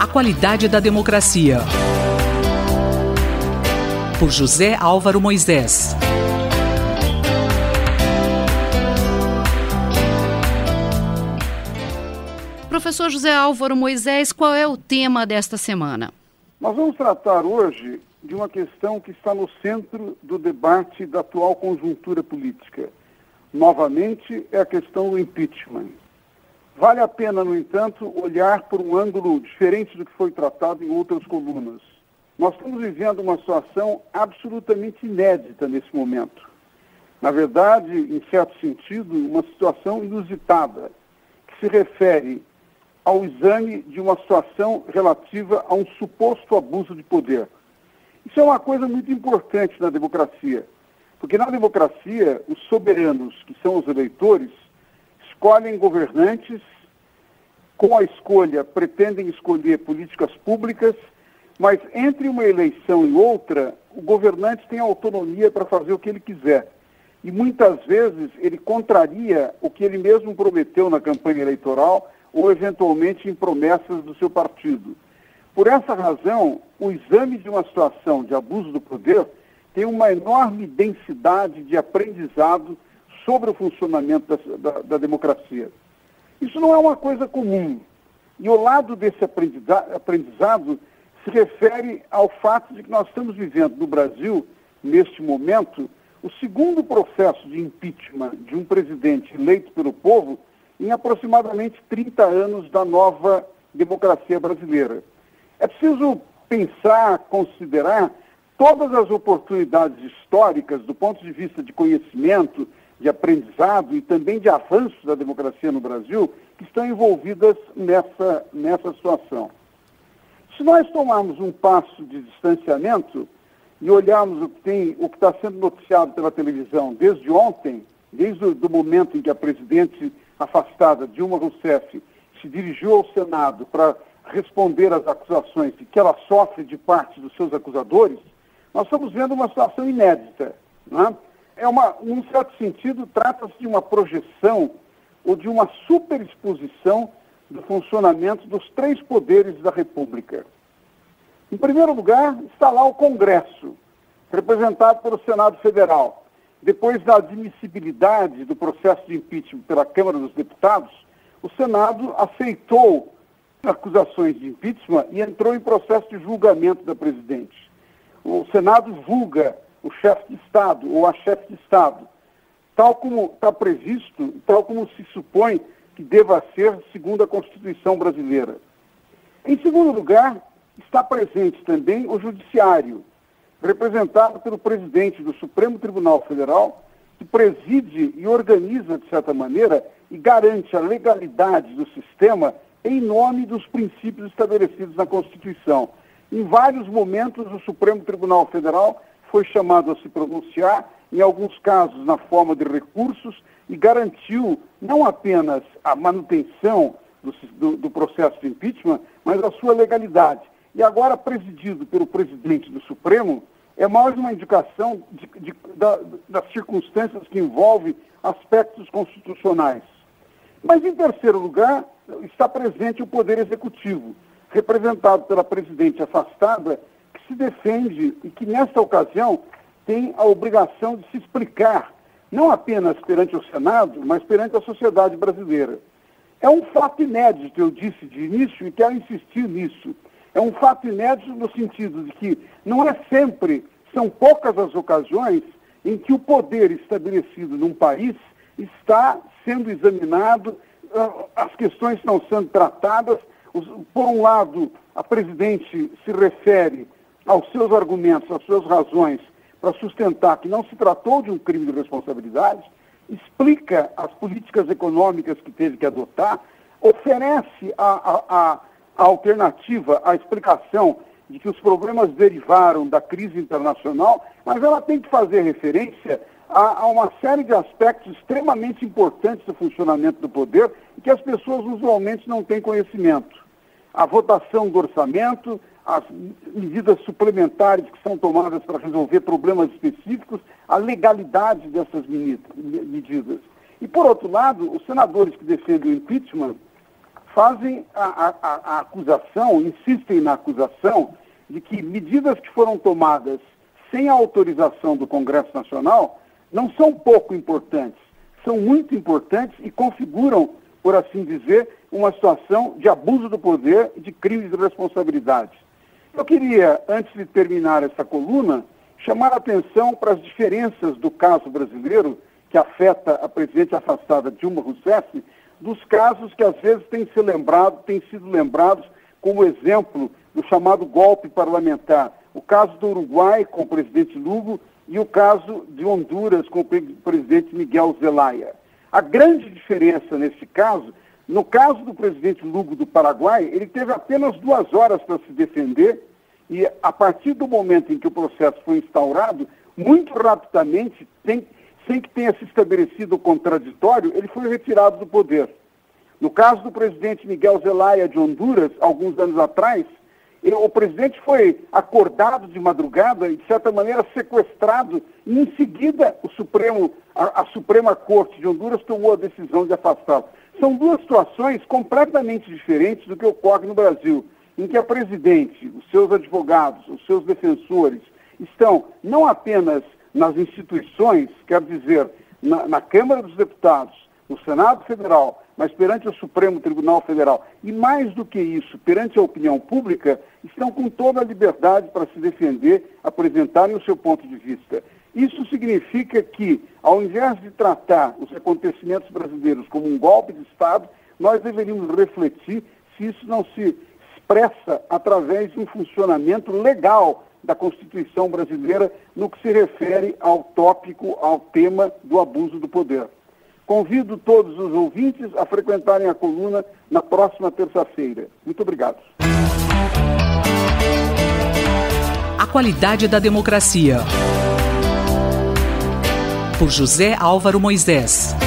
A qualidade da democracia. Por José Álvaro Moisés. Professor José Álvaro Moisés, qual é o tema desta semana? Nós vamos tratar hoje de uma questão que está no centro do debate da atual conjuntura política. Novamente, é a questão do impeachment. Vale a pena, no entanto, olhar por um ângulo diferente do que foi tratado em outras colunas. Nós estamos vivendo uma situação absolutamente inédita nesse momento. Na verdade, em certo sentido, uma situação inusitada, que se refere ao exame de uma situação relativa a um suposto abuso de poder. Isso é uma coisa muito importante na democracia, porque na democracia os soberanos, que são os eleitores, escolhem governantes, com a escolha pretendem escolher políticas públicas, mas entre uma eleição e outra, o governante tem autonomia para fazer o que ele quiser. E muitas vezes ele contraria o que ele mesmo prometeu na campanha eleitoral ou eventualmente em promessas do seu partido. Por essa razão, o exame de uma situação de abuso do poder tem uma enorme densidade de aprendizado sobre o funcionamento da democracia. Isso não é uma coisa comum. E o lado desse aprendizado se refere ao fato de que nós estamos vivendo no Brasil, neste momento, o segundo processo de impeachment de um presidente eleito pelo povo em aproximadamente 30 anos da nova democracia brasileira. É preciso pensar, considerar todas as oportunidades históricas do ponto de vista de conhecimento, de aprendizado e também de avanço da democracia no Brasil que estão envolvidas nessa situação. Se nós tomarmos um passo de distanciamento e olharmos o que está sendo noticiado pela televisão desde ontem, desde o momento em que a presidente afastada, Dilma Rousseff, se dirigiu ao Senado para responder às acusações de que ela sofre de parte dos seus acusadores, nós estamos vendo uma situação inédita. Né? Num certo sentido, trata-se de uma projeção ou de uma superexposição do funcionamento dos três poderes da República. Em primeiro lugar, está lá o Congresso, representado pelo Senado Federal. Depois da admissibilidade do processo de impeachment pela Câmara dos Deputados, o Senado aceitou acusações de impeachment e entrou em processo de julgamento da presidente. O Senado julga o chefe de Estado ou a chefe de Estado, tal como está previsto, tal como se supõe que deva ser segundo a Constituição brasileira. Em segundo lugar, está presente também o Judiciário, representado pelo presidente do Supremo Tribunal Federal, que preside e organiza, de certa maneira, e garante a legalidade do sistema em nome dos princípios estabelecidos na Constituição. Em vários momentos, o Supremo Tribunal Federal foi chamado a se pronunciar, em alguns casos na forma de recursos, e garantiu não apenas a manutenção do processo de impeachment, mas a sua legalidade. E agora, presidido pelo presidente do Supremo, é mais uma indicação das circunstâncias que envolvem aspectos constitucionais. Mas, em terceiro lugar, está presente o Poder Executivo, representado pela presidente afastada, que se defende e que, nesta ocasião, tem a obrigação de se explicar, não apenas perante o Senado, mas perante a sociedade brasileira. É um fato inédito, eu disse de início, e quero insistir nisso. É um fato inédito no sentido de que não é sempre, são poucas as ocasiões em que o poder estabelecido num país está sendo examinado, as questões estão sendo tratadas. Por um lado, a presidente se refere aos seus argumentos, às suas razões, para sustentar que não se tratou de um crime de responsabilidade, explica as políticas econômicas que teve que adotar, oferece a alternativa, a explicação de que os problemas derivaram da crise internacional, mas ela tem que fazer referência a uma série de aspectos extremamente importantes do funcionamento do poder e que as pessoas usualmente não têm conhecimento. A votação do orçamento, as medidas suplementares que são tomadas para resolver problemas específicos, a legalidade dessas medidas. E, por outro lado, os senadores que defendem o impeachment fazem a acusação, insistem na acusação de que medidas que foram tomadas sem a autorização do Congresso Nacional não são pouco importantes, são muito importantes e configuram, por assim dizer, uma situação de abuso do poder e de crimes de responsabilidade. Eu queria, antes de terminar essa coluna, chamar a atenção para as diferenças do caso brasileiro, que afeta a presidente afastada Dilma Rousseff, dos casos que às vezes têm sido lembrados como exemplo do chamado golpe parlamentar. O caso do Uruguai com o presidente Lugo e o caso de Honduras com o presidente Miguel Zelaya. A grande diferença nesse caso, no caso do presidente Lugo do Paraguai, ele teve apenas 2 horas para se defender e a partir do momento em que o processo foi instaurado, muito rapidamente, sem que tenha se estabelecido o contraditório, ele foi retirado do poder. No caso do presidente Miguel Zelaya de Honduras, alguns anos atrás, o presidente foi acordado de madrugada e, de certa maneira, sequestrado, e em seguida a Suprema Corte de Honduras tomou a decisão de afastá-lo. São 2 situações completamente diferentes do que ocorre no Brasil, em que a presidente, os seus advogados, os seus defensores, estão não apenas nas instituições, quer dizer, na Câmara dos Deputados, no Senado Federal, mas perante o Supremo Tribunal Federal, e mais do que isso, perante a opinião pública, estão com toda a liberdade para se defender, apresentarem o seu ponto de vista. Isso significa que, ao invés de tratar os acontecimentos brasileiros como um golpe de Estado, nós deveríamos refletir se isso não se expressa através de um funcionamento legal da Constituição brasileira no que se refere ao tópico, ao tema do abuso do poder. Convido todos os ouvintes a frequentarem a coluna na próxima terça-feira. Muito obrigado. A qualidade da democracia. Por José Álvaro Moisés.